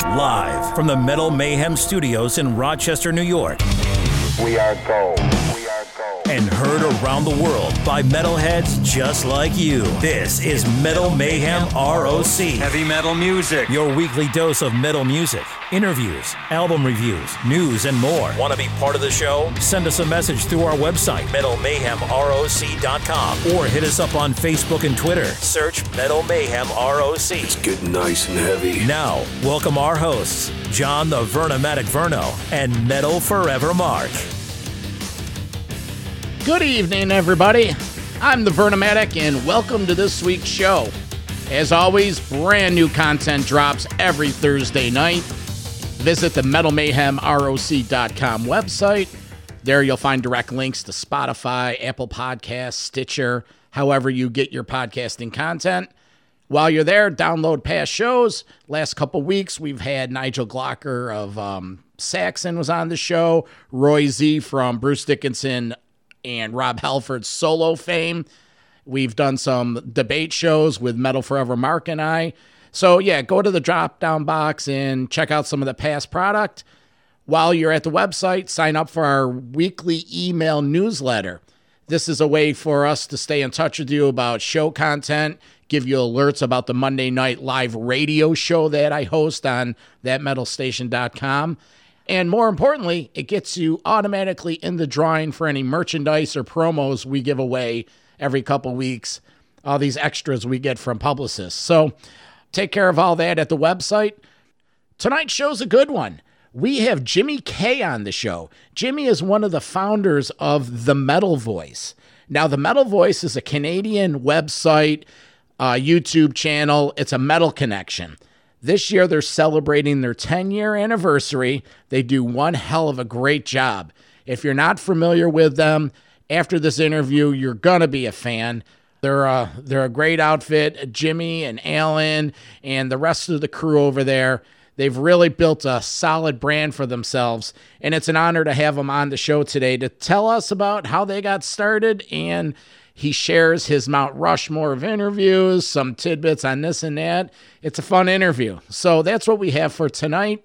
Live from the Metal Mayhem Studios in Rochester, New York. We are gold. And heard around the world by metalheads just like you. This is Metal Mayhem ROC. Heavy metal music. Your weekly dose of metal music, interviews, album reviews, news, and more. Want to be part of the show? Send us a message through our website, metalmayhemroc.com, or hit us up on Facebook and Twitter. Search Metal Mayhem ROC. It's getting nice and heavy. Now, welcome our hosts, John the Vernomatic Verno and Metal Forever Mark. Good evening, everybody. I'm the Vernomatic, and welcome to this week's show. As always, brand new content drops every Thursday night. Visit the metalmayhemroc.com website. There you'll find direct links to Spotify, Apple Podcasts, Stitcher, however you get your podcasting content. While you're there, download past shows. Last couple weeks, we've had Nigel Glocker of Saxon was on the show, Roy Z from Bruce Dickinson and Rob Halford's solo fame. We've done some debate shows with Metal Forever Mark and I. So yeah, go to the drop-down box and check out some of the past product. While you're at the website, sign up for our weekly email newsletter. This is a way for us to stay in touch with you about show content, give you alerts about the Monday night live radio show that I host on thatmetalstation.com. And more importantly, it gets you automatically in the drawing for any merchandise or promos we give away every couple weeks, all these extras we get from publicists. So take care of all that at the website. Tonight's show's a good one. We have Jimmy K on the show. Jimmy is one of the founders of The Metal Voice. Now, The Metal Voice is a Canadian website, YouTube channel. It's a metal connection. This year, they're celebrating their 10-year anniversary. They do one hell of a great job. If you're not familiar with them, after this interview, you're going to be a fan. They're a great outfit. Jimmy and Alan and the rest of the crew over there, they've really built a solid brand for themselves. And it's an honor to have them on the show today to tell us about how they got started, and he shares his Mount Rushmore of interviews, some tidbits on this and that. It's a fun interview. So that's what we have for tonight.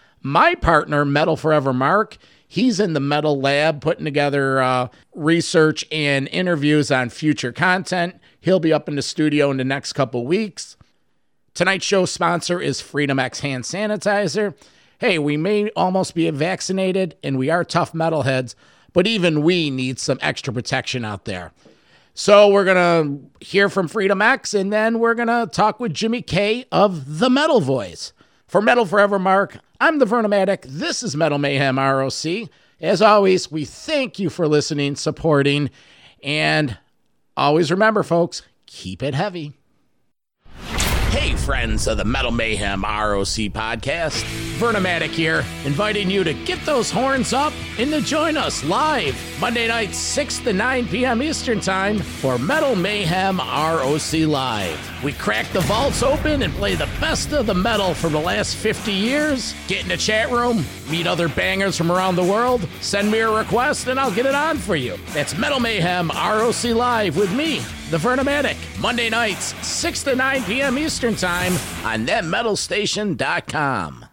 My partner, Metal Forever Mark, he's in the Metal Lab putting together research and interviews on future content. He'll be up in the studio in the next couple weeks. Tonight's show sponsor is Freedom X Hand Sanitizer. Hey, we may almost be vaccinated, and we are tough metalheads, but even we need some extra protection out there. So we're going to hear from Freedom X, and then we're going to talk with Jimmy K of The Metal Voice. For Metal Forever Mark, I'm the Vernomatic. This is Metal Mayhem ROC. As always, we thank you for listening, supporting, and always remember, folks, keep it heavy. Hey, friends of the Metal Mayhem ROC podcast. Vernomatic here, inviting you to get those horns up and to join us live Monday nights, 6 to 9 p.m. Eastern Time for Metal Mayhem ROC Live. We crack the vaults open and play the best of the metal from the last 50 years. Get in the chat room, meet other bangers from around the world, send me a request, and I'll get it on for you. That's Metal Mayhem ROC Live with me, the Vernomatic, Monday nights, 6 to 9 p.m. Eastern Time on thatmetalstation.com.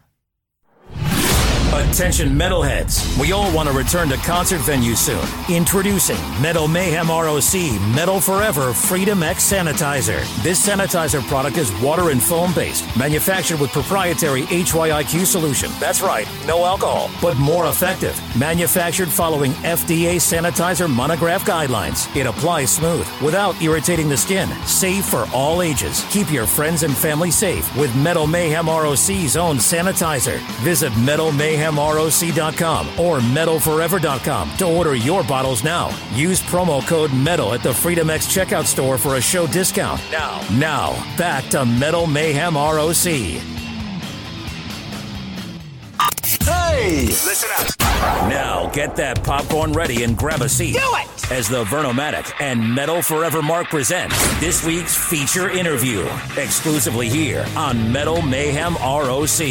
Attention metalheads, we all want to return to concert venues soon. Introducing Metal Mayhem ROC Metal Forever Freedom X Sanitizer. This sanitizer product is water and foam based, manufactured with proprietary HYIQ solution. That's right, no alcohol, but more effective. Manufactured following FDA sanitizer monograph guidelines. It applies smooth, without irritating the skin. Safe for all ages. Keep your friends and family safe with Metal Mayhem ROC's own sanitizer. Visit metalmayhemroc.com or metalforever.com to order your bottles now. Use promo code METAL at the Freedom X checkout store for a show discount. Now, back to Metal Mayhem ROC. Hey! Listen up. Now, get that popcorn ready and grab a seat. Do it! As the Vernomatic and Metal Forever Mark present this week's feature interview, exclusively here on Metal Mayhem ROC.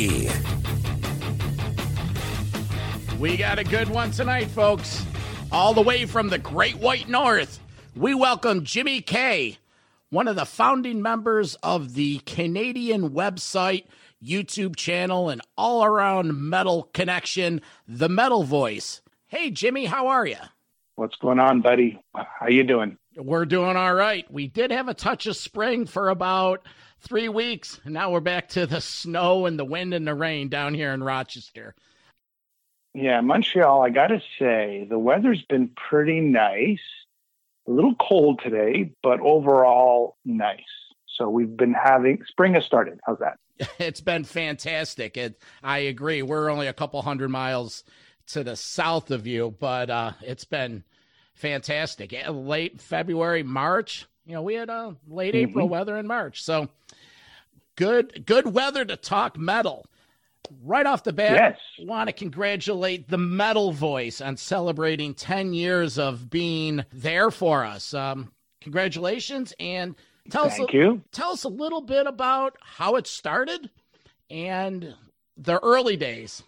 We got a good one tonight, folks. All the way from the Great White North, we welcome Jimmy K, one of the founding members of the Canadian website, YouTube channel, and all-around metal connection, The Metal Voice. Hey, Jimmy, how are you? What's going on, buddy? How you doing? We're doing all right. We did have a touch of spring for about 3 weeks, and now we're back to the snow and the wind and the rain down here in Rochester. Yeah, Montreal, I got to say, the weather's been pretty nice. A little cold today, but overall nice. So we've been having, spring has started. How's that? It's been fantastic. I agree. We're only a couple hundred miles to the south of you, but it's been fantastic. Late February, March, we had late April weather in March. So good weather to talk metal. Right off the bat, yes. Want to congratulate The Metal Voice on celebrating 10 years of being there for us. Congratulations, and tell us a little bit about how it started and the early days.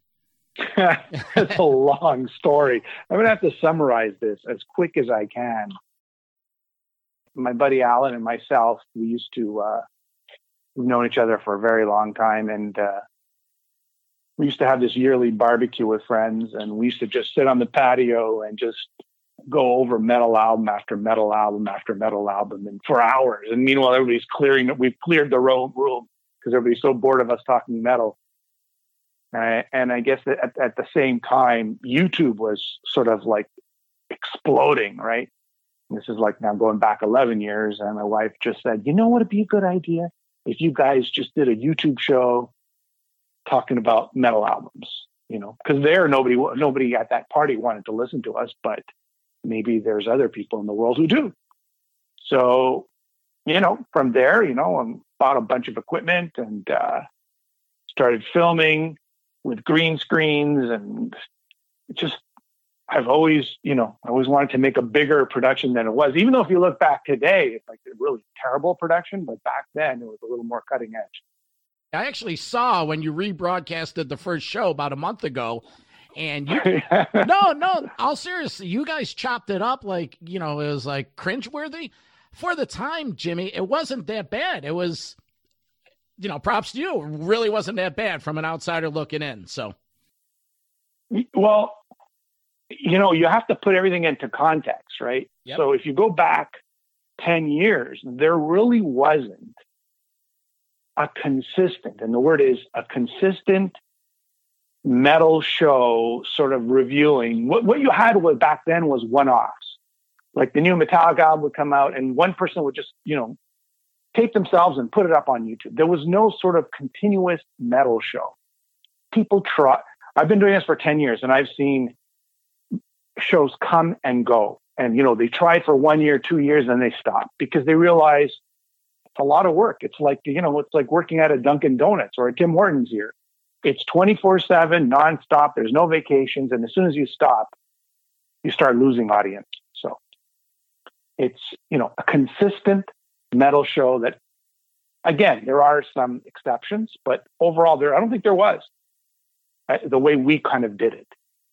It's a long story. I'm going to have to summarize this as quick as I can. My buddy Alan and myself, we've known each other for a very long time, and we used to have this yearly barbecue with friends, and we used to just sit on the patio and just go over metal album after metal album after metal album, and for hours. And meanwhile, everybody's we've cleared the room because everybody's so bored of us talking metal. And I guess that at the same time, YouTube was sort of like exploding, right? And this is like now going back 11 years. And my wife just said, what would be a good idea if you guys just did a YouTube show talking about metal albums, because nobody at that party wanted to listen to us, but maybe there's other people in the world who do. So, from there, I bought a bunch of equipment and started filming with green screens, and I've always wanted to make a bigger production than it was, even though if you look back today, it's like a really terrible production, but back then it was a little more cutting edge. I actually saw when you rebroadcasted the first show about a month ago, and no, all seriously, you guys chopped it up like, it was like cringeworthy. For the time, Jimmy, it wasn't that bad. It was, props to you. It really wasn't that bad from an outsider looking in. So, well, you have to put everything into context, right? Yep. So if you go back 10 years, there really wasn't a consistent, and the word is a consistent metal show sort of reviewing. What you had back then was one-offs. Like the new Metallica album would come out and one person would just, tape themselves and put it up on YouTube. There was no sort of continuous metal show. People try. I've been doing this for 10 years and I've seen shows come and go. And, they tried for 1 year, 2 years, and they stopped because they realized it's a lot of work. It's like, it's like working at a Dunkin' Donuts or a Tim Hortons here. It's 24/7, nonstop. There's no vacations. And as soon as you stop, you start losing audience. So it's, a consistent metal show that, again, there are some exceptions, but overall I don't think there was the way we kind of did it.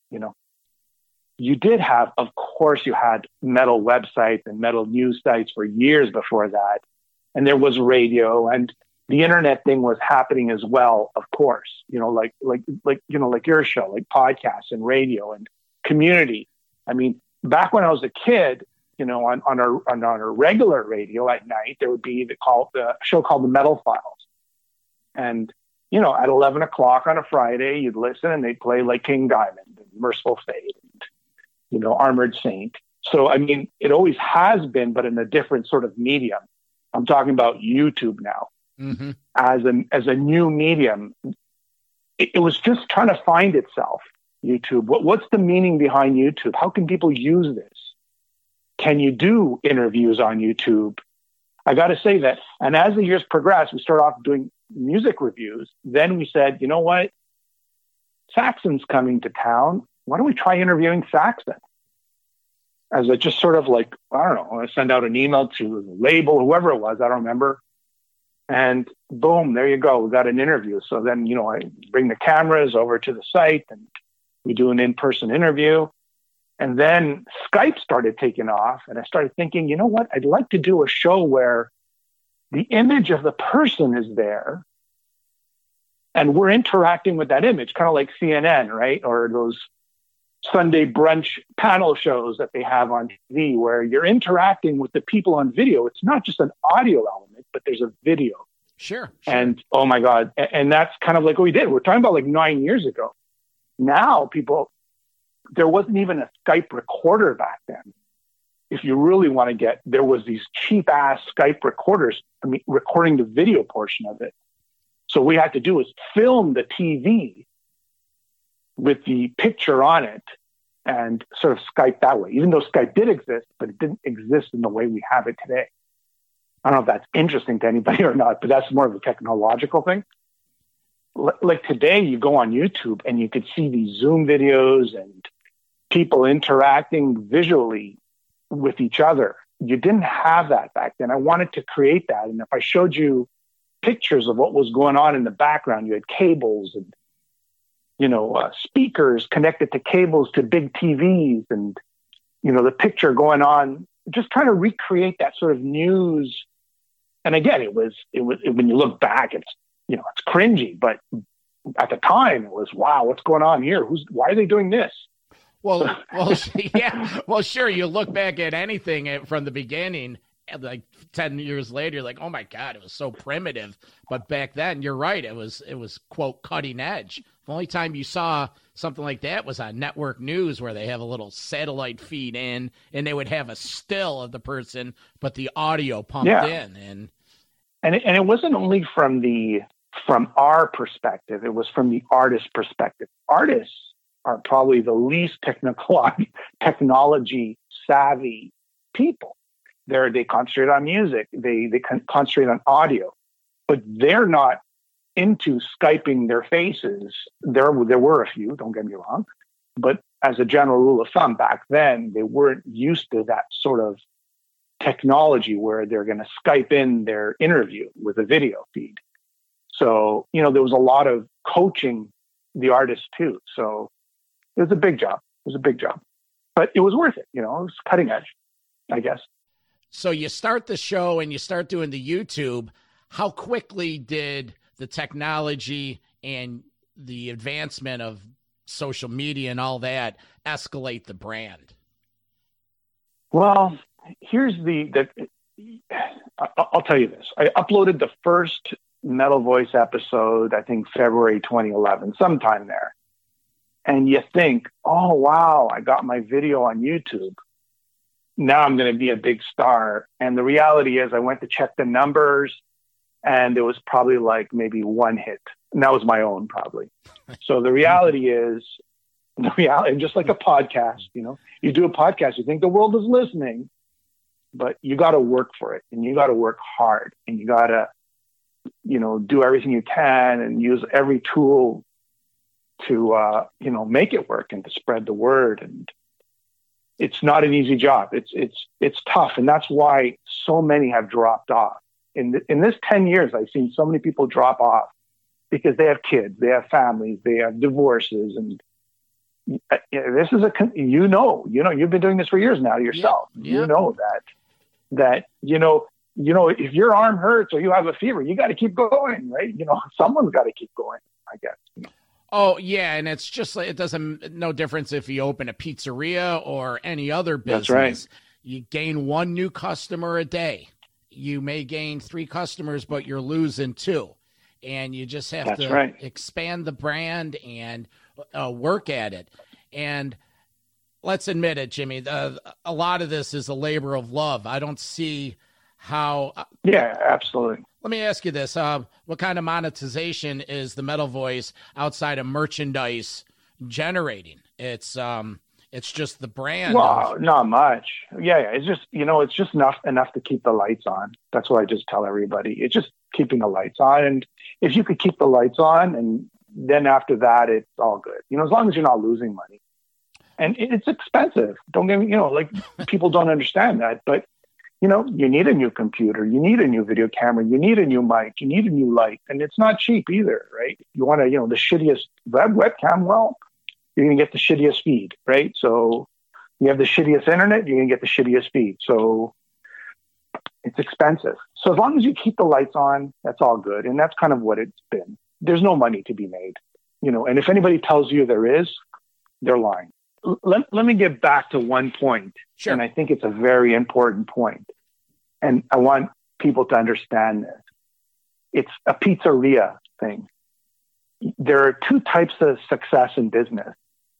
You did have, of course, you had metal websites and metal news sites for years before that. And there was radio, and the internet thing was happening as well, of course, like your show, like podcasts and radio and community. I mean, back when I was a kid, on our regular radio at night, there would be the show called The Metal Files. And, at 11 o'clock on a Friday, you'd listen and they'd play like King Diamond and Merciful Fate and, Armored Saint. So, I mean, it always has been, but in a different sort of medium. I'm talking about YouTube now. Mm-hmm. As a new medium. It was just trying to find itself, YouTube. What's the meaning behind YouTube? How can people use this? Can you do interviews on YouTube? I got to say that. And as the years progressed, we started off doing music reviews. Then we said, you know what? Saxon's coming to town. Why don't we try interviewing Saxon? As a just sort of like, I don't know, I send out an email to the label, whoever it was, I don't remember. And boom, there you go. We got an interview. So then, I bring the cameras over to the site and we do an in-person interview. And then Skype started taking off, and I started thinking, you know what? I'd like to do a show where the image of the person is there, and we're interacting with that image, kind of like CNN, right? Or those Sunday brunch panel shows that they have on TV, where you're interacting with the people on video. It's not just an audio element, but there's a video. Sure. And oh my God. And that's kind of like what we did. We're talking about like 9 years ago. Now there wasn't even a Skype recorder back then. If you really want to there was these cheap ass Skype recorders, recording the video portion of it. So what we had to do is film the TV with the picture on it and sort of Skype that way, even though Skype did exist, but it didn't exist in the way we have it today. I don't know if that's interesting to anybody or not, but that's more of a technological thing. Like today, you go on YouTube and you could see these Zoom videos and people interacting visually with each other. You didn't have that back then. I wanted to create that. And if I showed you pictures of what was going on in the background, you had cables and, speakers connected to cables to big TVs and, the picture going on, just trying to recreate that sort of news. And again, it was when you look back, it's cringy, but at the time it was, wow, what's going on here? Why are they doing this? Well, yeah. Well, sure. You look back at anything from the beginning, like 10 years later, you're like, oh my God, it was so primitive. But back then, you're right. It was quote cutting edge. The only time you saw something like that was on network news, where they have a little satellite feed in, and they would have a still of the person, but the audio pumped in. And it wasn't only from our perspective; it was from the artist perspective. Artists are probably the least technology savvy people. They concentrate on music, they concentrate on audio, but they're not into Skyping their faces. There were a few, don't get me wrong, but as a general rule of thumb, back then they weren't used to that sort of technology where they're going to Skype in their interview with a video feed. So there was a lot of coaching the artist too. So it was a big job. But it was worth it. It was cutting edge, I guess. So you start the show and you start doing the YouTube. How quickly did the technology and the advancement of social media and all that escalate the brand? Well, here's I'll tell you this. I uploaded the first Metal Voice episode, I think February 2011, sometime there. And you think, oh, wow, I got my video on YouTube. Now I'm going to be a big star. And the reality is I went to check the numbers, and there was probably like maybe one hit. And that was my own, probably. So the reality is, just like a podcast, you do a podcast, you think the world is listening, but you got to work for it, and you got to work hard, and you got to, do everything you can and use every tool to, make it work and to spread the word. And it's not an easy job. It's tough. And that's why so many have dropped off. In this 10 years, I've seen so many people drop off because they have kids, they have families, they have divorces. And this is you've been doing this for years now yourself. Yeah. You know that, if your arm hurts or you have a fever, you got to keep going, right? Someone's got to keep going, I guess. Oh, yeah, and it's just like, it doesn't, no difference if you open a pizzeria or any other business. That's right. You gain one new customer a day. You may gain 3 customers, but you're losing 2. And you just have to expand the brand and work at it. And let's admit it, Jimmy, a lot of this is a labor of love. I don't see how... yeah, absolutely. Let me ask you this. What kind of monetization is the Metal Voice outside of merchandise generating? It's just the brand. Well, not much. Yeah. It's just, it's just enough to keep the lights on. That's what I just tell everybody. It's just keeping the lights on. And if you could keep the lights on, and then after that, it's all good. As long as you're not losing money. And it's expensive. Don't get me, like people don't understand that, but you need a new computer, you need a new video camera, you need a new mic, you need a new light, and it's not cheap either, right? You want to, the shittiest webcam, well, you're going to get the shittiest feed, right? So You have the shittiest internet, you're going to get the shittiest speed. So it's expensive. So as long as you keep the lights on, that's all good. And that's kind of what it's been. There's no money to be made, and if anybody tells you there is, they're lying. Let me get back to one point. Sure. And I think it's a very important point. And I want people to understand this. It's a pizzeria thing. There are two types of success in business.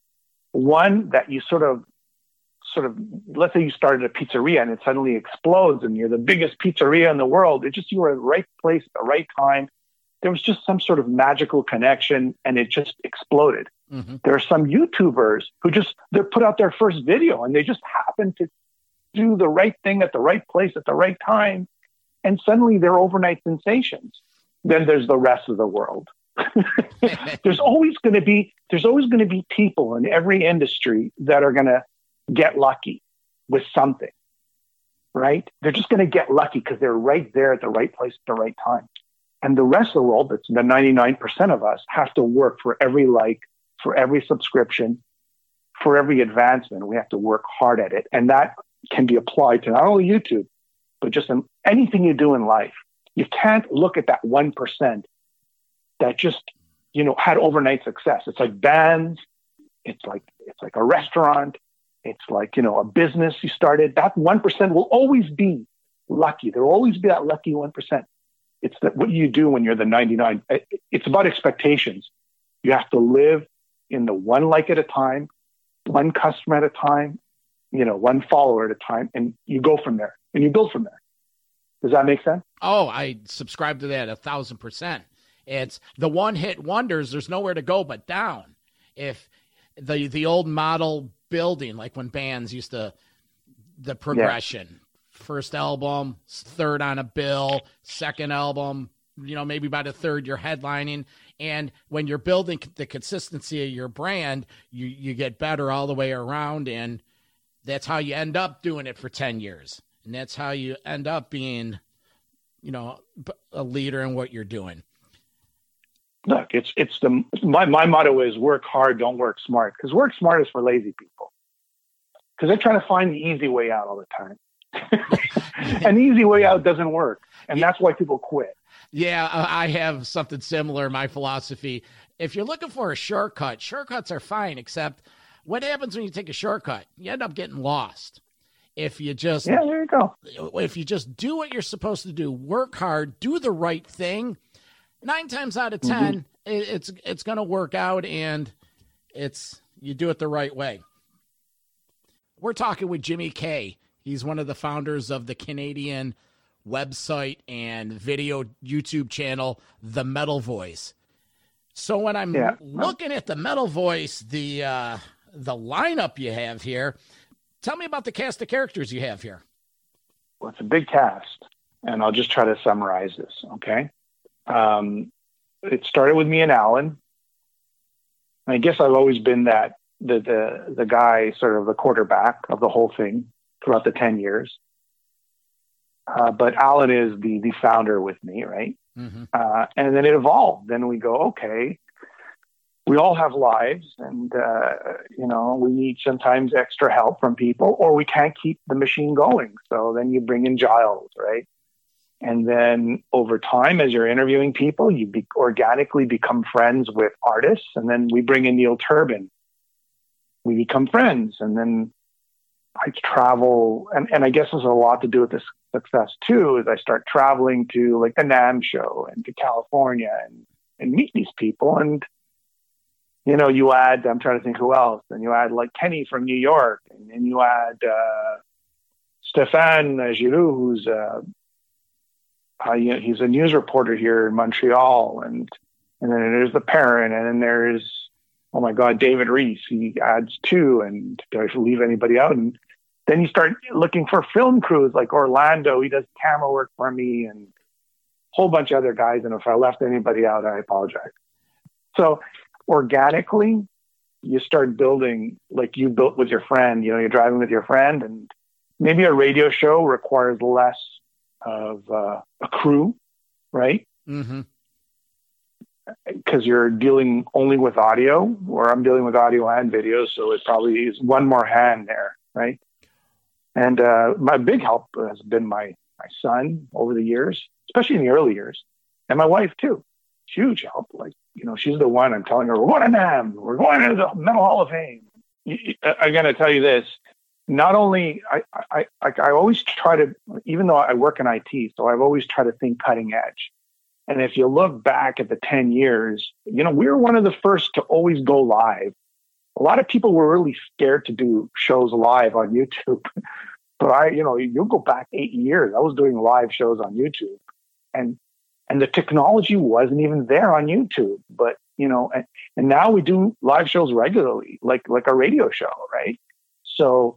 One that you sort of, let's say you started a pizzeria and it suddenly explodes and you're the biggest pizzeria in the world. It's just you were at the right place at the right time. There was just some sort of magical connection and it just exploded. Mm-hmm. There are some YouTubers who they put out their first video and they just happen to do the right thing at the right place at the right time. And suddenly they're overnight sensations. Then there's the rest of the world. There's always going to be people in every industry that are going to get lucky with something, right? They're just going to get lucky because they're right there at the right place at the right time. And the rest of the world, that's the 99% of us, have to work for every like, for every subscription, for every advancement. We have to work hard at it. And that can be applied to not only YouTube, but just in anything you do in life. You can't look at that 1% that just, had overnight success. It's like bands. It's like a restaurant. It's like, a business you started. That 1% will always be lucky. There will always be that lucky 1%. It's what you do when you're the 99. It's about expectations. You have to live in the one like at a time, one customer at a time, one follower at a time, and you go from there and you build from there. Does that make sense? Oh, I subscribe to that 1,000%. It's the one-hit wonders. There's nowhere to go but down. If the old model building, like when bands used to, the progression, first album, third on a bill, second album, maybe by the third you're headlining. And when you're building the consistency of your brand, you get better all the way around. And that's how you end up doing it for 10 years. And that's how you end up being, a leader in what you're doing. Look, my motto is work hard, don't work smart. Because work smart is for lazy people. Because they're trying to find the easy way out all the time. An easy way out doesn't work. And that's why people quit. Yeah, I have something similar. My philosophy, if you're looking for a shortcut, shortcuts are fine, except what happens when you take a shortcut? You end up getting lost. If you just, there you go. If you just do what you're supposed to do, work hard, do the right thing, 9 times out of 10, it's going to work out, and you do it the right way. We're talking with Jimmy Kay. He's one of the founders of the Canadian website and video YouTube channel, The Metal Voice. So when I'm looking at The Metal Voice, the lineup you have here, tell me about the cast of characters you have here. Well, it's a big cast, and I'll just try to summarize this, okay? It started with me and Alan. I guess I've always been the guy, sort of the quarterback of the whole thing throughout the 10 years. But Alan is the founder with me, right? Mm-hmm. And then it evolved. Then we go, okay, we all have lives, and we need sometimes extra help from people, or we can't keep the machine going. So then you bring in Giles, right? And then over time, as you're interviewing people, you organically become friends with artists. And then we bring in Neil Turbin. We become friends. And then I travel. And I guess there's a lot to do with this success too, is I start traveling to like the NAMM show and to California and meet these people. And, you add, I'm trying to think who else. And you add like Kenny from New York. And you add Stéphane Giroux, who's he's a news reporter here in Montreal, and then there's the parent, and then there's, oh my God, David Reese. He adds 2, and do I leave anybody out? And then you start looking for film crews like Orlando. He does camera work for me, and a whole bunch of other guys. And if I left anybody out, I apologize. So organically, you start building like you built with your friend. You're driving with your friend, and maybe a radio show requires less of a crew, right? Mm-hmm. Because you're dealing only with audio, or I'm dealing with audio and video, so it probably is one more hand there. right? And my big help has been my son over the years, especially in the early years, and my wife too. Huge help. Like, she's the one I'm telling her, we're going to NAMM, we're going to the Metal Hall of Fame. I'm going to tell you this. Not only, I always try to, even though I work in IT, so I've always tried to think cutting edge. And if you look back at the 10 years, we were one of the first to always go live. A lot of people were really scared to do shows live on YouTube. But you'll go back 8 years. I was doing live shows on YouTube. And the technology wasn't even there on YouTube. But, and now we do live shows regularly, like a radio show, right? So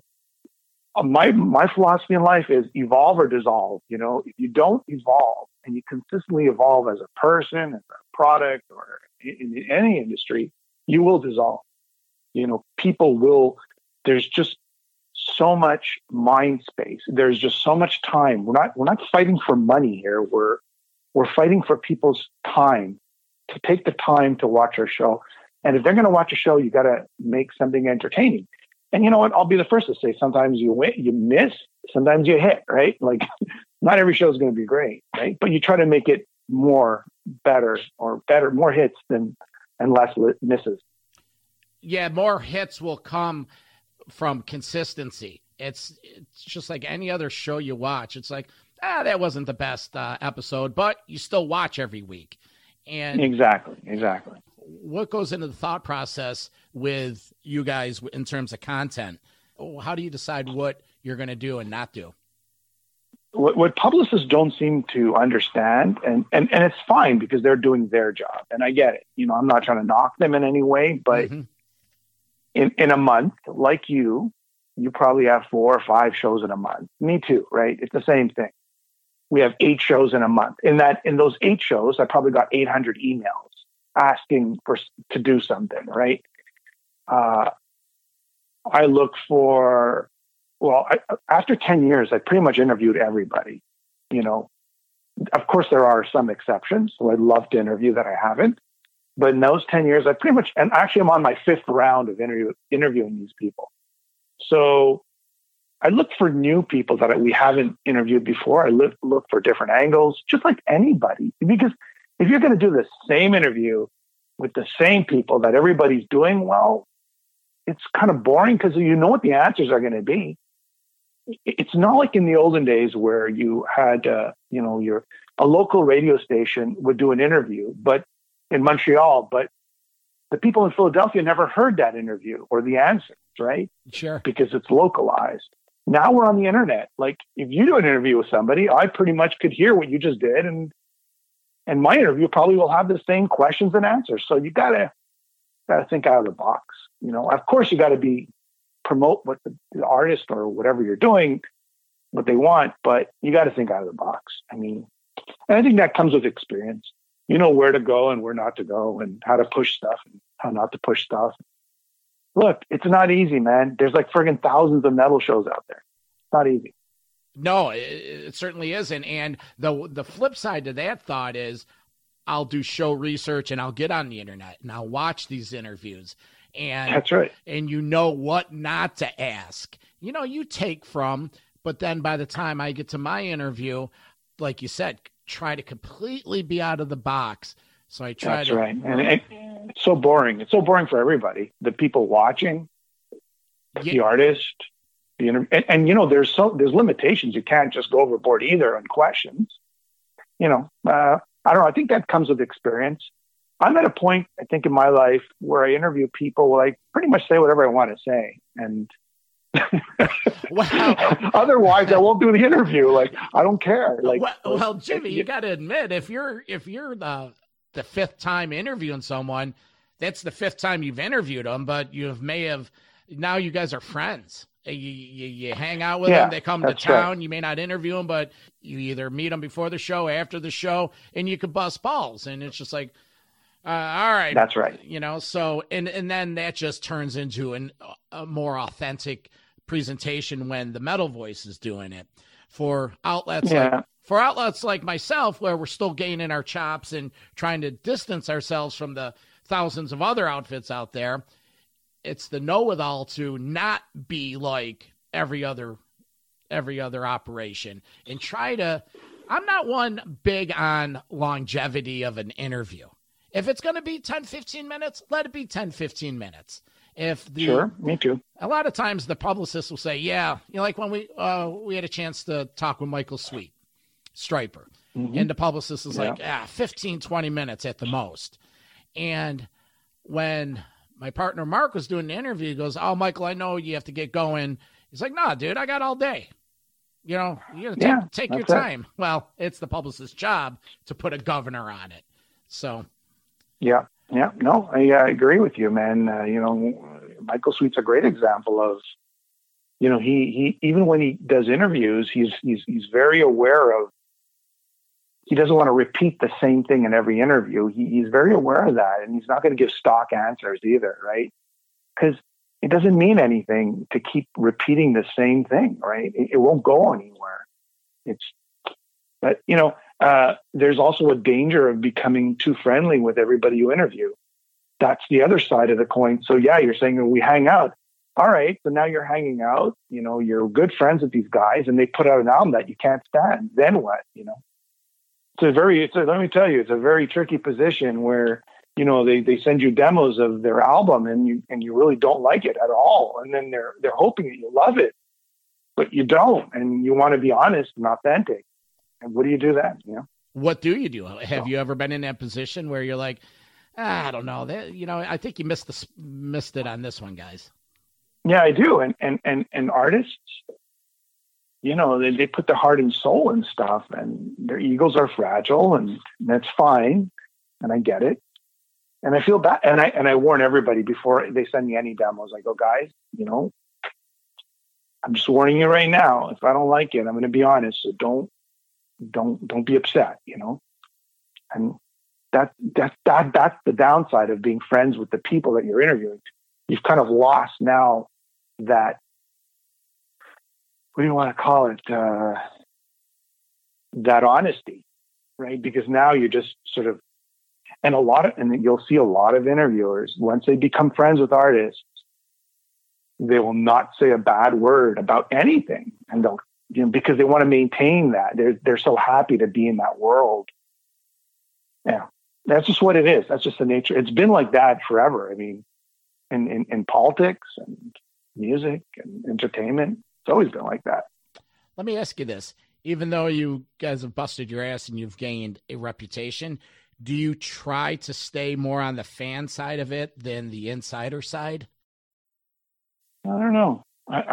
my philosophy in life is evolve or dissolve. If you don't evolve and you consistently evolve as a person, as a product, or in any industry, you will dissolve. People will, there's just so much mind space. There's just so much time. We're not fighting for money here. We're fighting for people's time, to take the time to watch our show. And if they're going to watch a show, you got to make something entertaining. And you know what? I'll be the first to say, sometimes you win, you miss, sometimes you hit, right? Like, not every show is going to be great, right? But you try to make it more hits and less misses. Yeah, more hits will come from consistency. It's just like any other show you watch. It's like, that wasn't the best episode, but you still watch every week. And exactly. What goes into the thought process with you guys in terms of content? How do you decide what you're going to do and not do? What publicists don't seem to understand, and it's fine because they're doing their job, and I get it. I'm not trying to knock them in any way, but in a month, like you probably have 4 or 5 shows in a month. Me too, right? It's the same thing. We have 8 shows in a month. In those 8 shows, I probably got 800 emails asking to do something, right? I look for, after 10 years, I pretty much interviewed everybody. Of course, there are some exceptions, so I'd love to interview that I haven't. But in those 10 years, I pretty much, and actually I'm on my 5th round of interviewing these people. So I look for new people that we haven't interviewed before. I look for different angles, just like anybody. Because if you're going to do the same interview with the same people that everybody's doing, well, it's kind of boring because you know what the answers are going to be. It's not like in the olden days where you had, a local radio station would do an interview, but in Montreal, but the people in Philadelphia never heard that interview or the answers, right? Sure. Because it's localized. Now we're on the internet. Like, if you do an interview with somebody, I pretty much could hear what you just did, and my interview probably will have the same questions and answers. So you gotta think out of the box. Of course, you got to promote what the artist or whatever you're doing, what they want, but you got to think out of the box. And I think that comes with experience. You know where to go and where not to go, and how to push stuff and how not to push stuff. Look, it's not easy, man. There's like friggin' thousands of metal shows out there. It's not easy. No, it certainly isn't. And the flip side to that thought is, I'll do show research and I'll get on the internet and I'll watch these interviews. And that's right. And you know what not to ask. You take from, but then by the time I get to my interview, like you said, try to completely be out of the box. So I try. That's right. And it's so boring. It's so boring for everybody. The people watching, the artist, the and there's limitations. You can't just go overboard either on questions. I don't know. I think that comes with experience. I'm at a point, I think, in my life where I interview people where I pretty much say whatever I want to say. And otherwise I won't do the interview. Like, I don't care. Like, well, Jimmy, you got to admit, if you're the 5th time interviewing someone, that's the 5th time you've interviewed them, but now you guys are friends. You hang out with them. They come to town. Right. You may not interview them, but you either meet them before the show, after the show, and you can bust balls. And it's just like, all right. That's right. So, and then that just turns into a more authentic presentation when the Metal Voice is doing it. For outlets like myself, where we're still gaining our chops and trying to distance ourselves from the thousands of other outfits out there, it's the know-it-all to not be like every other operation and try to. I'm not one big on longevity of an interview. If it's going to be 10, 15 minutes, let it be 10, 15 minutes. Sure, me too. A lot of times the publicist will say, yeah, like when we had a chance to talk with Michael Sweet, Striper, and the publicist is like, 15, 20 minutes at the most. And when my partner Mark was doing the interview, he goes, oh, Michael, I know you have to get going. He's like, nah, dude, I got all day. You gotta take your time. Well, it's the publicist's job to put a governor on it. So. Yeah. No, I agree with you, man. Michael Sweet's a great example of, he even when he does interviews, he's very aware of, he doesn't want to repeat the same thing in every interview. He's very aware of that, and he's not going to give stock answers either, right? Because it doesn't mean anything to keep repeating the same thing, right? It won't go anywhere. But there's also a danger of becoming too friendly with everybody you interview. That's the other side of the coin. So yeah, you're saying we hang out. All right. So now you're hanging out, you're good friends with these guys and they put out an album that you can't stand. Then what, let me tell you, it's a very tricky position where, they send you demos of their album and you really don't like it at all. And then they're hoping that you love it, but you don't. And you want to be honest and authentic. And what do you do then? What do you do? Have you ever been in that position where you're like, I don't know, I think you missed it on this one, guys. Yeah, I do. And artists, they put their heart and soul in stuff, and their egos are fragile, and that's fine. And I get it. And I feel bad. And I warn everybody before they send me any demos. I go, guys, I'm just warning you right now. If I don't like it, I'm going to be honest. So don't be upset, and that's the downside of being friends with the people that you're interviewing. You've kind of lost now that, what do you want to call it? That honesty, right? Because now you're just sort of, and you'll see a lot of interviewers, once they become friends with artists, they will not say a bad word about anything. And they'll, because they want to maintain that. They're so happy to be in that world. Yeah, that's just what it is. That's just the nature. It's been like that forever. I mean, in politics and music and entertainment, it's always been like that. Let me ask you this. Even though you guys have busted your ass and you've gained a reputation, do you try to stay more on the fan side of it than the insider side? I don't know.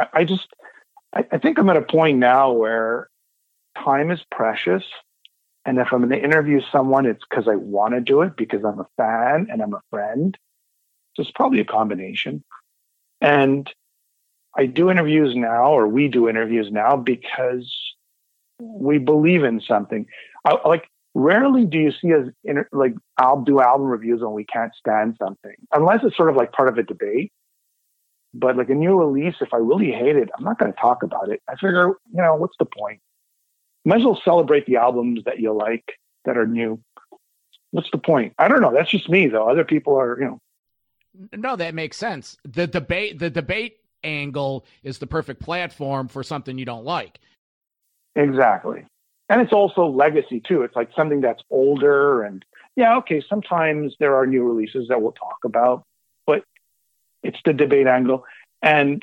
I think I'm at a point now where time is precious. And if I'm going to interview someone, it's because I want to do it, because I'm a fan and I'm a friend. So it's probably a combination. And I do interviews now, or we do interviews now, because we believe in something. Rarely do you see us I'll do album reviews when we can't stand something, unless it's sort of like part of a debate. But like a new release, if I really hate it, I'm not going to talk about it. I figure, what's the point? Might as well celebrate the albums that you like, that are new. What's the point? I don't know. That's just me, though. Other people are, No, that makes sense. The debate angle is the perfect platform for something you don't like. Exactly. And it's also legacy, too. It's like something that's older. And yeah, okay, sometimes there are new releases that we'll talk about, but it's the debate angle. And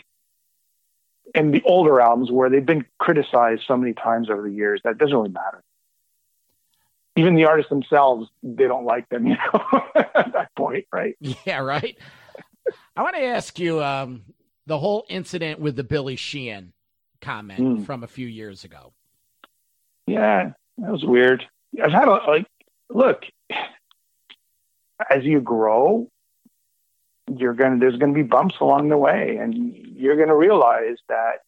the older albums where they've been criticized so many times over the years, that doesn't really matter. Even the artists themselves, they don't like them, at that point, right? Yeah, right. I want to ask you the whole incident with the Billy Sheehan comment from a few years ago. Yeah, that was weird. I've had look, as you grow, there's going to be bumps along the way, and you're going to realize that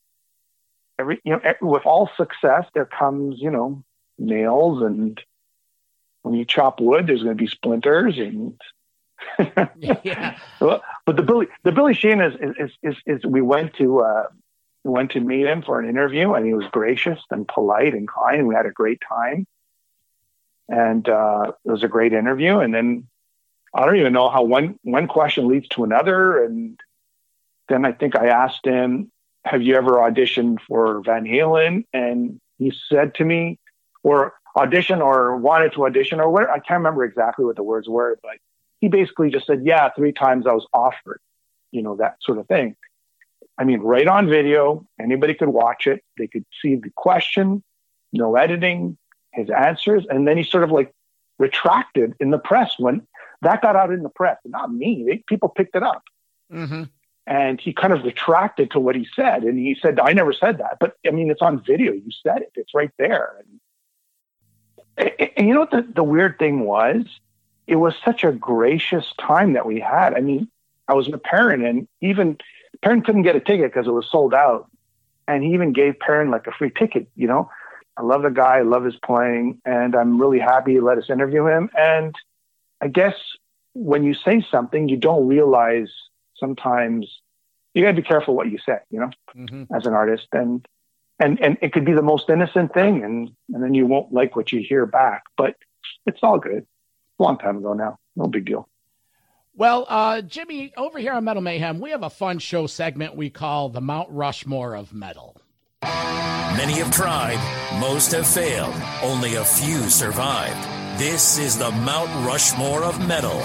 with all success, there comes, nails, and when you chop wood, there's going to be splinters, and yeah. But the Billy Sheehan is we went to meet him for an interview, and he was gracious and polite and kind, and we had a great time, and it was a great interview. And then I don't even know how one question leads to another, and then I think I asked him, have you ever auditioned for Van Halen? And he said to me, or audition or wanted to audition or what, I can't remember exactly what the words were, but he basically just said, yeah, 3 times I was offered, that sort of thing. I mean, right on video, anybody could watch it. They could see the question, no editing, his answers. And then he sort of like retracted in the press when that got out in the press. Not me. People picked it up. Mm-hmm. And he kind of retracted to what he said. And he said, I never said that. But I mean, it's on video. You said it. It's right there. And you know what the weird thing was? It was such a gracious time that we had. I mean, I was with Perrin, and even Perrin couldn't get a ticket because it was sold out. And he even gave Perrin like a free ticket, I love the guy. I love his playing. And I'm really happy he let us interview him. And I guess when you say something, you don't realize sometimes you got to be careful what you say, as an artist. And it could be the most innocent thing. And then you won't like what you hear back. But it's all good. A long time ago now. No big deal. Well, Jimmy, over here on Metal Mayhem, we have a fun show segment we call the Mount Rushmore of Metal. Many have tried, most have failed, only a few survived. This is the Mount Rushmore of Metal.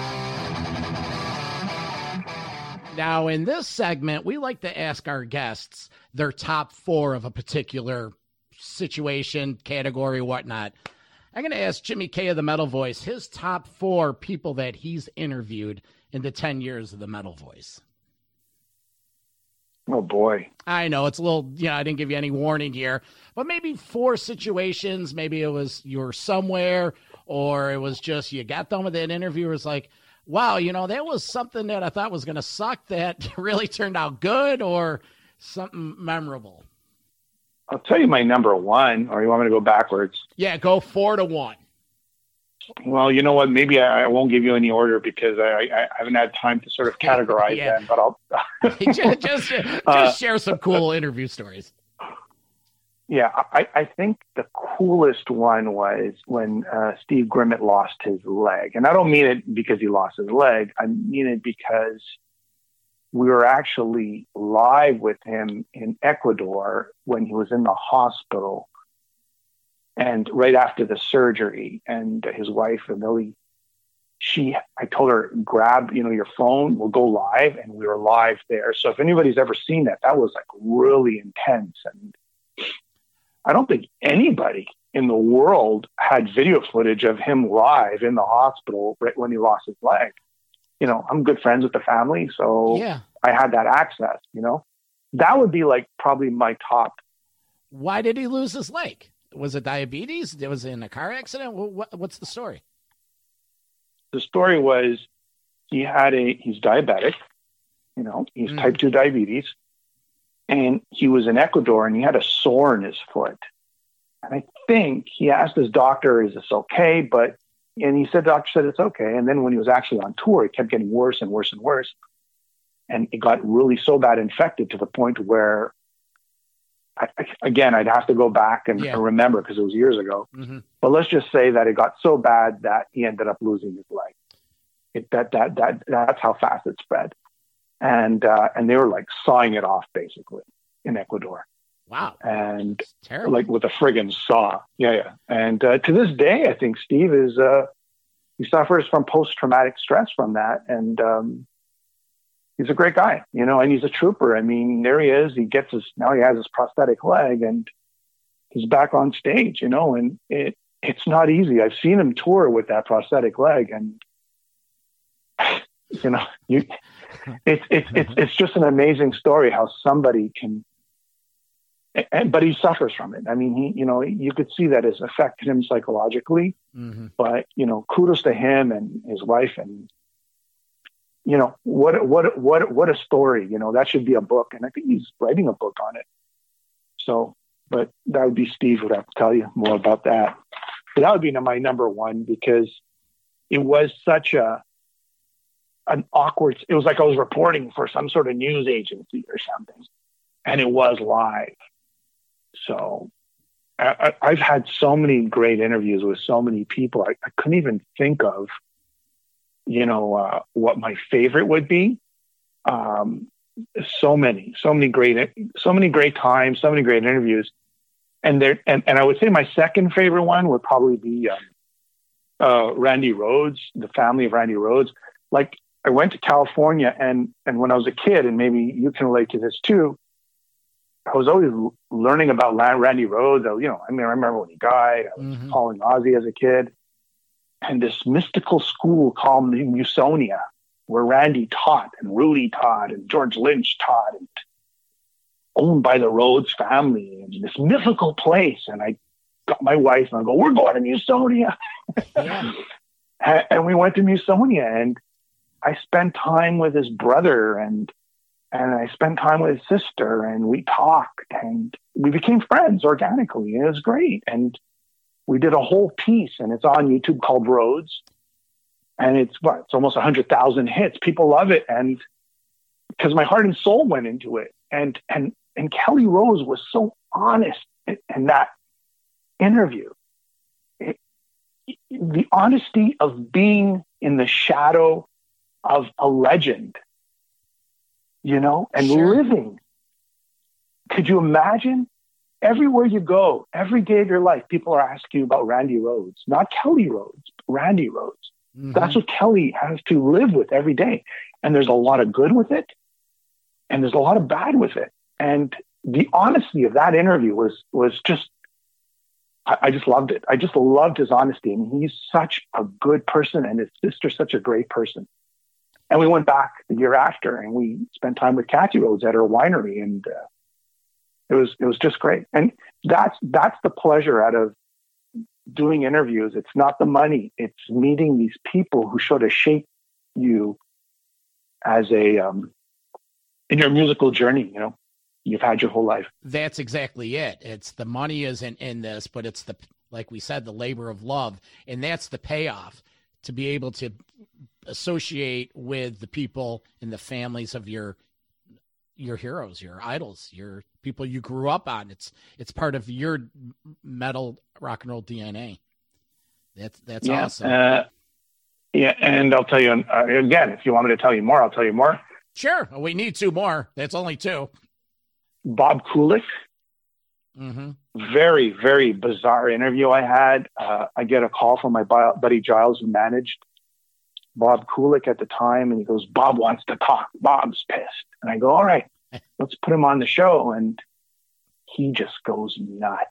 Now, in this segment, we like to ask our guests their top 4 of a particular situation, category, whatnot. I'm going to ask Jimmy K of the Metal Voice his top 4 people that he's interviewed in the 10 years of the Metal Voice. Oh, boy. I know it's a little, I didn't give you any warning here, but maybe 4 situations. Maybe it was you were somewhere, or it was just you got done with that interview. It was like, wow, that was something that I thought was going to suck that really turned out good, or something memorable. I'll tell you my number 1, or you want me to go backwards? Yeah, go 4 to 1. Well, you know what? Maybe I won't give you any order because I haven't had time to sort of categorize them. But I'll just share some cool interview stories. Yeah, I think the coolest one was when Steve Grimmett lost his leg, and I don't mean it because he lost his leg. I mean it because we were actually live with him in Ecuador when he was in the hospital, and right after the surgery. And his wife, Emily, I told her, grab, your phone, we'll go live. And we were live there. So if anybody's ever seen that was like really intense. And I don't think anybody in the world had video footage of him live in the hospital right when he lost his leg. I'm good friends with the family, so yeah. I had that access, That would be like probably my top. Why did he lose his leg? Was it diabetes? Was it in a car accident? What's the story? The story was he's diabetic, he's type 2 diabetes. And he was in Ecuador and he had a sore in his foot. And I think he asked his doctor, is this okay? And he said, doctor said it's okay. And then when he was actually on tour, it kept getting worse and worse and worse. And it got really so bad infected to the point where, I'd have to go back and remember because it was years ago. Mm-hmm. But let's just say that it got so bad that he ended up losing his leg. That's how fast it spread. And they were like sawing it off basically in Ecuador. Wow. And like with a friggin' saw. Yeah. And to this day, I think Steve he suffers from post-traumatic stress from that. And he's a great guy, and he's a trooper. I mean, there he is. Now he has his prosthetic leg and he's back on stage, and it's not easy. I've seen him tour with that prosthetic leg and, it's just an amazing story how somebody can, but he suffers from it. I mean, you could see that it's affected him psychologically, but, kudos to him and his wife and, what a story, that should be a book. And I think he's writing a book on it. So, but that would be Steve would have to tell you more about that. But that would be my number 1 because it was such an awkward, it was like I was reporting for some sort of news agency or something, and it was live. So I've had so many great interviews with so many people. I couldn't even think of, what my favorite would be. so many great times, so many great interviews. And I would say my second favorite one would probably be Randy Rhoads, the family of Randy Rhoads. Like, I went to California, and when I was a kid, and maybe you can relate to this too, I was always learning about Randy Rhoads. I remember when he died. I was following Ozzy as a kid. And this mystical school called the Musonia, where Randy taught, and Rudy taught, and George Lynch taught, and owned by the Rhoads family, and this mythical place. And I got my wife, and I go, we're going to Musonia. Yeah. And we went to Musonia, and I spent time with his brother, and I spent time with his sister, and we talked, and we became friends organically. And it was great. And we did a whole piece, and it's on YouTube, called Rhoads. And it's almost 100,000 hits. People love it. And because my heart and soul went into it. And Kelly Rose was so honest in that interview. The honesty of being in the shadow of a legend, and sure, living. Could you imagine? Everywhere you go, every day of your life, people are asking you about Randy Rhoads, not Kelly Rhoads, but Randy Rhoads. Mm-hmm. That's what Kelly has to live with every day. And there's a lot of good with it, and there's a lot of bad with it. And the honesty of that interview was just, I just loved it. I just loved his honesty. And he's such a good person, and his sister's such a great person. And we went back the year after, and we spent time with Kathy Rhoads at her winery, and it was just great. And that's the pleasure out of doing interviews. It's not the money. It's meeting these people who sort of shape you as in your musical journey, you've had your whole life. That's exactly it. It's the money isn't in this, but it's like we said, the labor of love. And that's the payoff, to be able to associate with the people and the families of your heroes, your idols, your people you grew up on. It's part of your metal rock and roll DNA. That's awesome. Yeah. And I'll tell you again, if you want me to tell you more, I'll tell you more. Sure. We need two more. That's only two. Bob Kulick. Mm-hmm. Very, very bizarre interview I had. I get a call from my buddy Giles, who managed Bob Kulick at the time, and he goes, Bob wants to talk. Bob's pissed. And I go, all right, let's put him on the show. And he just goes nuts.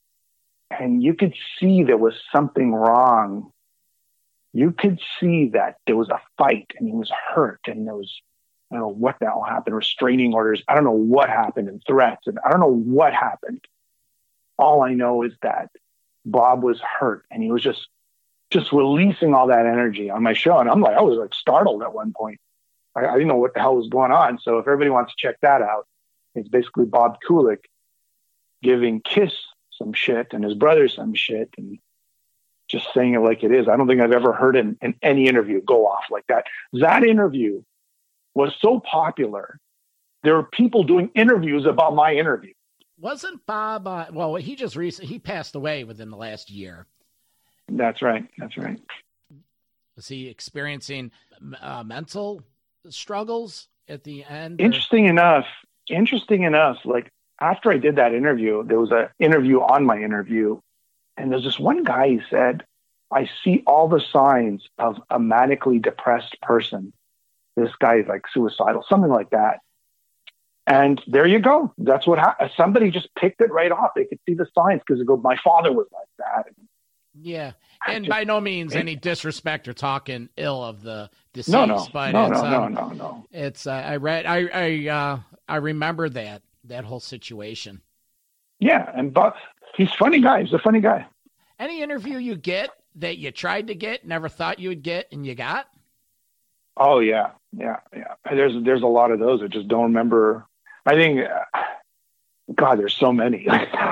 And you could see there was something wrong. You could see that there was a fight, and he was hurt, and there was, I don't know what the hell happened, restraining orders. I don't know what happened, and threats, and I don't know what happened. All I know is that Bob was hurt, and he was just releasing all that energy on my show. And I was startled at one point. I didn't know what the hell was going on. So if everybody wants to check that out, it's basically Bob Kulick giving Kiss some shit and his brother some shit, and just saying it like it is. I don't think I've ever heard in any interview go off like that. That interview was so popular. There were people doing interviews about my interview. Wasn't Bob, he passed away within the last year. That's right. Was he experiencing mental struggles at the end? Interesting enough, like after I did that interview, there was an interview on my interview, and there's this one guy, he said, I see all the signs of a manically depressed person. This guy is like suicidal, something like that. And there you go. That's what happened. Somebody just picked it right off. They could see the signs because they go, my father was like that. Yeah. And by no means any disrespect or talking ill of the deceased. No. It's, I remember that whole situation. Yeah. But he's a funny guy. Any interview you get that you tried to get, never thought you would get, and you got? Oh yeah. There's a lot of those. I just don't remember. I think, God, there's so many.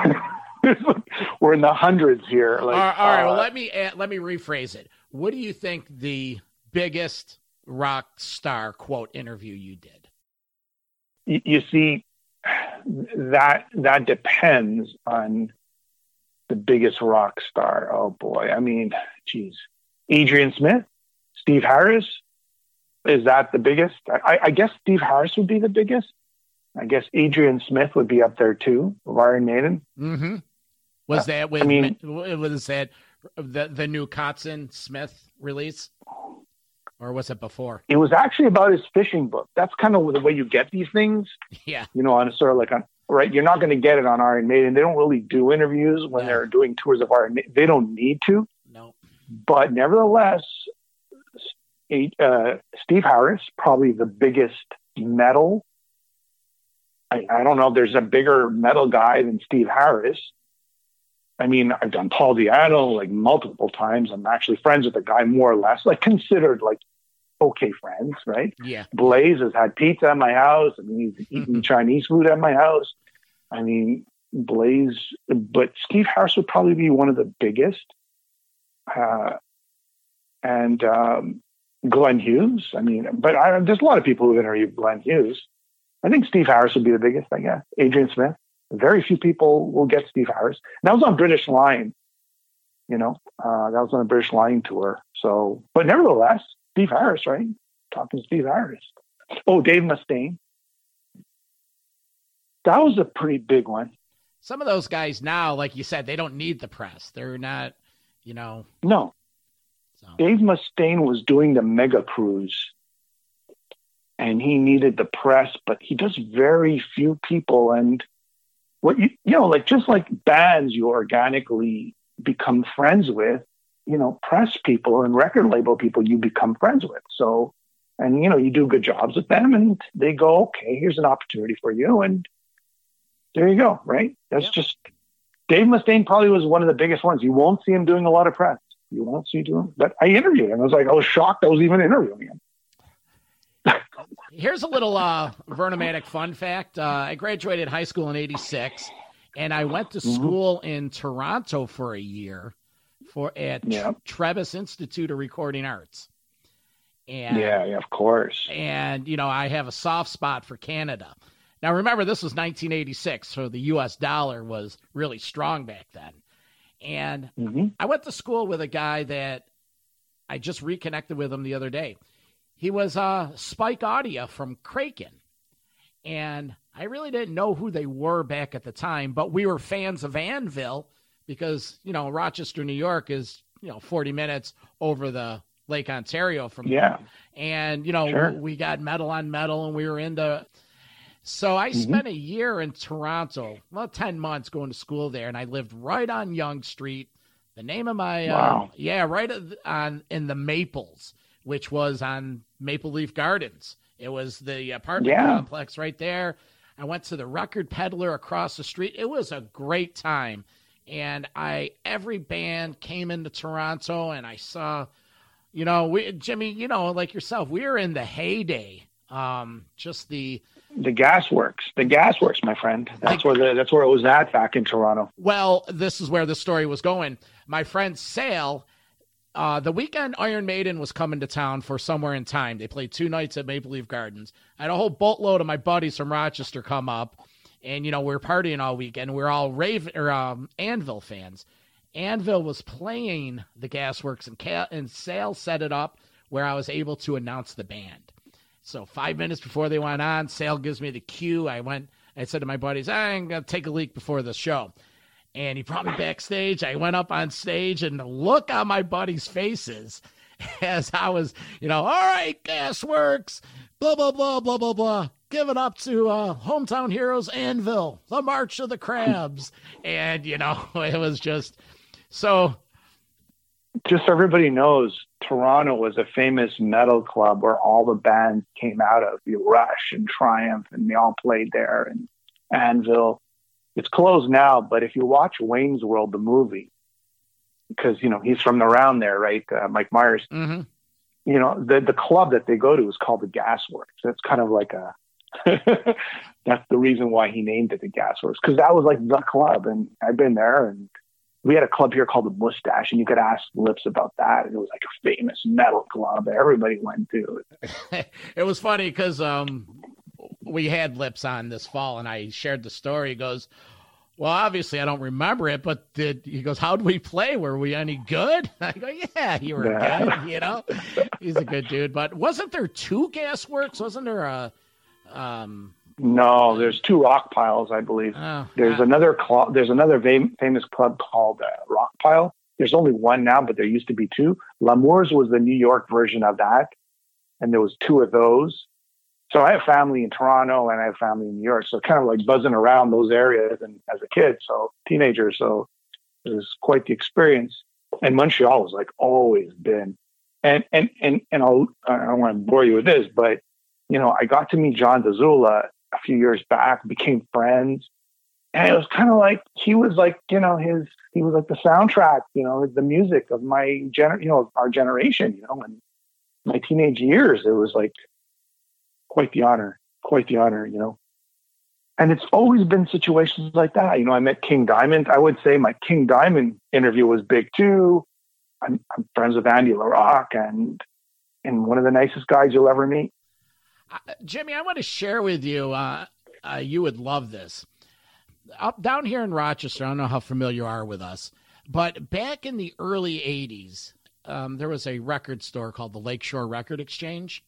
We're in the hundreds here. All right. Well, let me rephrase it. What do you think the biggest rock star quote interview you did? You see, that depends on the biggest rock star. Oh boy. I mean, geez, Adrian Smith, Steve Harris, Is that the biggest? I guess Steve Harris would be the biggest. I guess Adrian Smith would be up there too, of Iron Maiden. Mm-hmm. Was that with? Was that the new Kotzen Smith release, or was it before? It was actually about his fishing book. That's kind of the way you get these things. Yeah. On a sort of like right. You're not going to get it on Iron Maiden. They don't really do interviews when they're doing tours of Iron Maiden. They don't need to. No. But nevertheless, Steve Harris, probably the biggest metal. I don't know if there's a bigger metal guy than Steve Harris. I mean, I've done Paul Di'Anno like multiple times. I'm actually friends with the guy more or less, like considered like okay friends, right? Yeah. Blaze has had pizza at my house. I mean, he's eaten Chinese food at my house. I mean, Blaze, but Steve Harris would probably be one of the biggest. And Glenn Hughes. I mean, but there's a lot of people who interviewed Glenn Hughes. I think Steve Harris would be the biggest, I guess. Adrian Smith. Very few people will get Steve Harris. And that was on British Lion, that was on a British Lion tour. So, but nevertheless, Steve Harris, right? Talking Steve Harris. Oh, Dave Mustaine. That was a pretty big one. Some of those guys now, like you said, they don't need the press. They're not, No. So. Dave Mustaine was doing the Mega Cruise. And he needed the press, but he does very few people. And what just like bands you organically become friends with, press people and record label people you become friends with. So, and you do good jobs with them, and they go, okay, here's an opportunity for you, and there you go, right? That's just Dave Mustaine probably was one of the biggest ones. You won't see him doing a lot of press. You won't see him doing, but I interviewed him. I was shocked I was even interviewing him. Here's a little Vernomatic fun fact. I graduated high school in '86, and I went to school in Toronto for a year at Trebas Institute of Recording Arts. And, of course. And, I have a soft spot for Canada. Now, remember, this was 1986, so the U.S. dollar was really strong back then. And I went to school with a guy that I just reconnected with him the other day. He was Spike Audio from Kraken, and I really didn't know who they were back at the time, but we were fans of Anvil because, Rochester, New York is, 40 minutes over the Lake Ontario from there. And, sure. we got metal on metal, and we were into – so I spent a year in Toronto, 10 months going to school there, and I lived right on Yonge Street. The name of my right in the Maples, which was on Maple Leaf Gardens. It was the apartment complex right there. I went to the Record Peddler across the street. It was a great time. And every band came into Toronto, and I saw, Jimmy, like yourself, we were in the heyday. Just the Gasworks, my friend. That's where it was at back in Toronto. Well, this is where the story was going. My friend Sale, the weekend Iron Maiden was coming to town for Somewhere in Time. They played 2 nights at Maple Leaf Gardens. I had a whole boatload of my buddies from Rochester come up, and we were partying all weekend. We were all Anvil fans. Anvil was playing the Gasworks, and Sale set it up where I was able to announce the band. So 5 minutes before they went on, Sale gives me the cue. I said to my buddies, I'm going to take a leak before the show. And he brought me backstage. I went up on stage, and the look on my buddies' faces as I was, all right, Gasworks, blah, blah, blah, blah, blah, blah. Give it up to hometown heroes Anvil, the March of the Crabs. And, it was just so. Just so everybody knows, Toronto was a famous metal club where all the bands came out of. Rush and Triumph, and they all played there. And Anvil. It's closed now, but if you watch Wayne's World, the movie, because, he's from around there, right? Mike Myers, the club that they go to is called the Gasworks. That's kind of like that's the reason why he named it the Gasworks, because that was like the club. And I've been there, and we had a club here called the Mustache, and you could ask Lips about that. And it was like a famous metal club that everybody went to. It was funny because, we had Lips on this fall, and I shared the story. He goes, Well, obviously I don't remember it, but he goes, how did we play? Were we any good? I go, yeah, you were good, you know? He's a good dude. But wasn't there 2 Gasworks? Wasn't there a... No, there's 2 Rock Piles, I believe. Oh, there's another famous club called Rock Pile. There's only 1 now, but there used to be 2. L'Amour's was the New York version of that, and there was 2 of those. So I have family in Toronto and I have family in New York. So kind of like buzzing around those areas and as a kid, so teenager. So it was quite the experience. And Montreal has like always been, and I don't want to bore you with this, but you know, I got to meet John Dazula a few years back, became friends. And it was kind of like, he was like, you know, he was like the soundtrack, you know, the music of my our generation, you know, and my teenage years. It was like, quite the honor, you know. And it's always been situations like that. You know, I met King Diamond. I would say my King Diamond interview was big too. I'm friends with Andy LaRock and one of the nicest guys you'll ever meet. Jimmy, I want to share with you, you would love this. Up down here in Rochester, I don't know how familiar you are with us, but back in the early 80s, there was a record store called the Lakeshore Record Exchange.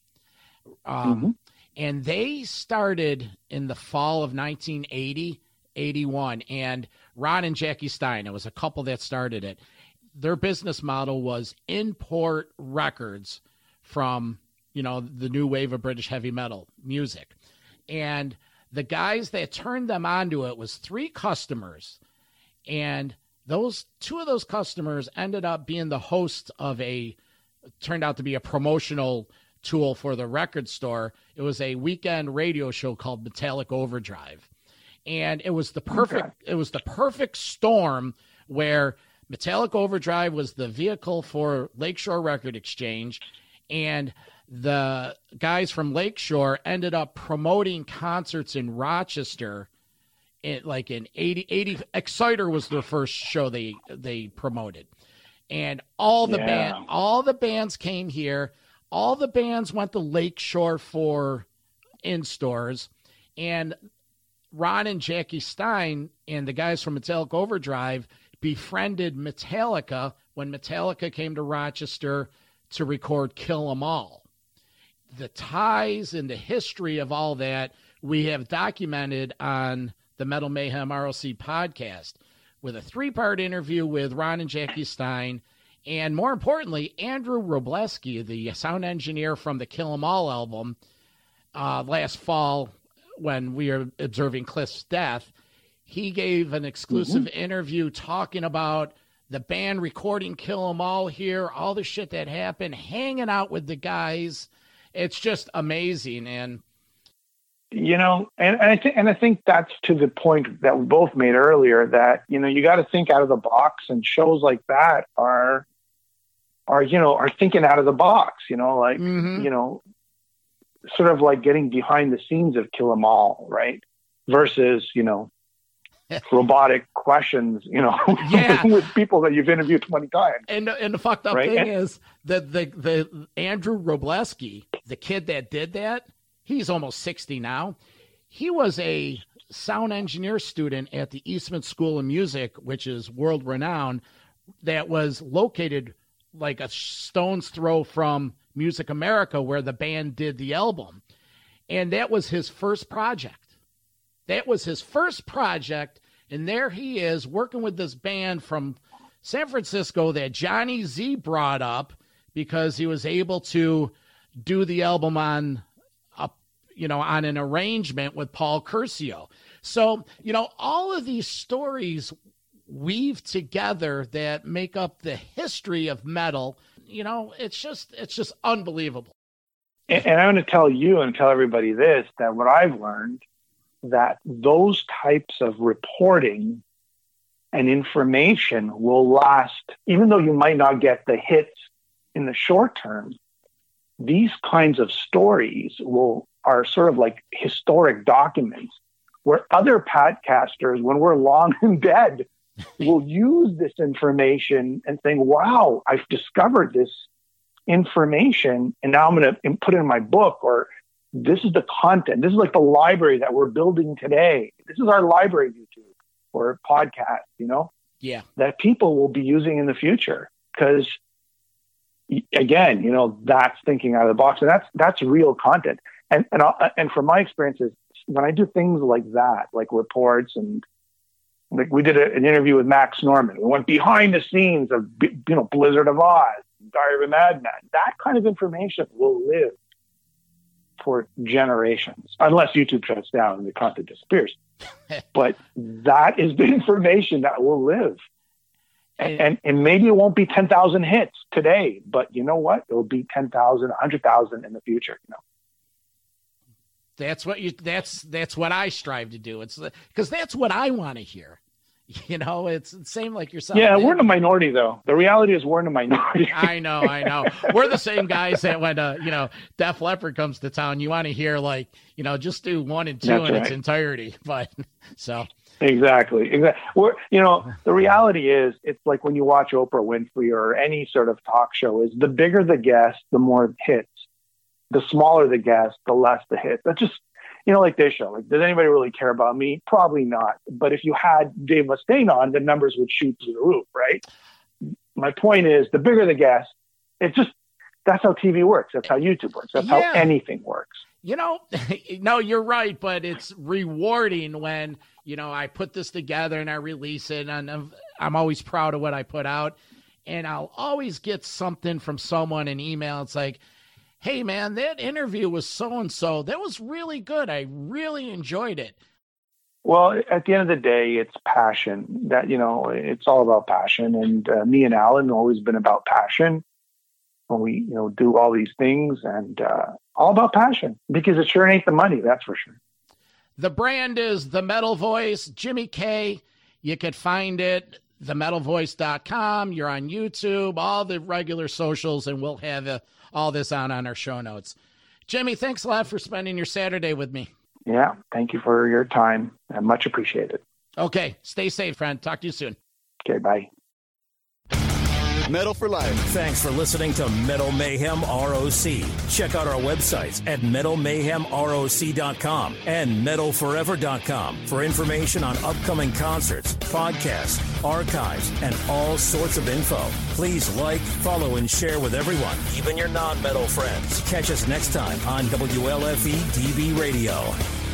And they started in the fall of 1980, 81. And Ron and Jackie Stein, it was a couple that started it. Their business model was import records from, you know, the new wave of British heavy metal music. And the guys that turned them onto it was 3 customers. And 2 of those customers ended up being the host of turned out to be a promotional tool for the record store. It was a weekend radio show called Metallic Overdrive. And it was the perfect storm where Metallic Overdrive was the vehicle for Lakeshore Record Exchange, and the guys from Lakeshore ended up promoting concerts in Rochester in 80. Exciter was their first show they promoted. And all the bands came here. All the bands went to Lakeshore for in-stores, and Ron and Jackie Stein and the guys from Metallic Overdrive befriended Metallica when Metallica came to Rochester to record Kill 'Em All. The ties and the history of all that we have documented on the Metal Mayhem ROC podcast with a 3-part interview with Ron and Jackie Stein. And more importantly, Andrew Robleski, the sound engineer from the Kill 'Em All album, last fall when we were observing Cliff's death, he gave an exclusive interview talking about the band recording Kill 'Em All here, all the shit that happened, hanging out with the guys. It's just amazing. And you know, and I think that's to the point that we both made earlier, that, you know, you got to think out of the box, and shows like that are thinking out of the box, you know, like, you know, sort of like getting behind the scenes of Kill 'Em All, right? Versus, you know, robotic questions, you know, with people that you've interviewed 20 times. And the fucked up thing is that the Andrew Robleski, the kid that did that, he's almost 60 now. He was a sound engineer student at the Eastman School of Music, which is world renowned, that was located like a stone's throw from Music America, where the band did the album. And that was his first project. And there he is working with this band from San Francisco that Johnny Z brought up because he was able to do the album on an arrangement with Paul Curcio. So, you know, all of these stories weave together that make up the history of metal. You know, it's just unbelievable. And I'm going to tell you and tell everybody this, that what I've learned, that those types of reporting and information will last, even though you might not get the hits in the short term. These kinds of stories are sort of like historic documents where other podcasters, when we're long and dead, will use this information and think, wow, I've discovered this information and now I'm going to put it in my book, or this is the content. This is like the library that we're building today. This is our library, YouTube, or podcasts, you know, that people will be using in the future. Because again, you know, that's thinking out of the box, and that's real content. And from my experiences, when I do things like that, like reports, and like we did an interview with Max Norman, we went behind the scenes of, you know, Blizzard of Oz, Diary of a Madman. That kind of information will live for generations, unless YouTube shuts down and the content disappears. But that is the information that will live. And maybe it won't be 10,000 hits today, but you know what? It'll be 10,000, 100,000 in the future. You know, that's what I strive to do. It's because that's what I want to hear. You know, it's the same like yourself. Yeah, we're in a minority, though. The reality is we're in a minority. I know. We're the same guys that when, you know, Def Leppard comes to town, you want to hear, like, you know, just do 1 and 2 in its entirety. But so. Exactly. We're, you know, the reality is, it's like when you watch Oprah Winfrey or any sort of talk show, is the bigger the guest, the more hits. The smaller the guest, the less the hits. That's just, you know, like this show. Like, does anybody really care about me? Probably not. But if you had Dave Mustaine on, the numbers would shoot through the roof, right? My point is, the bigger the guest, it's just, that's how TV works. That's how YouTube works. That's how anything works. You know, no, you're right, but it's rewarding when, you know, I put this together and I release it, and I'm always proud of what I put out, and I'll always get something from someone, an email. It's like, hey, man, that interview was so-and-so. That was really good. I really enjoyed it. Well, at the end of the day, it's passion. That, you know, it's all about passion, and me and Alan have always been about passion. When we, you know, do all these things, and all about passion, because it sure ain't the money, that's for sure. The brand is The Metal Voice, Jimmy K. You could find it, themetalvoice.com. You're on YouTube, all the regular socials, and we'll have all this on our show notes. Jimmy, thanks a lot for spending your Saturday with me. Yeah, thank you for your time. I much appreciate it. Okay, stay safe, friend. Talk to you soon. Okay, bye. Metal for Life. Thanks for listening to Metal Mayhem ROC. Check out our websites at metalmayhemroc.com and metalforever.com for information on upcoming concerts, podcasts, archives, and all sorts of info. Please like, follow, and share with everyone, even your non-metal friends. Catch us next time on WLFE DB Radio.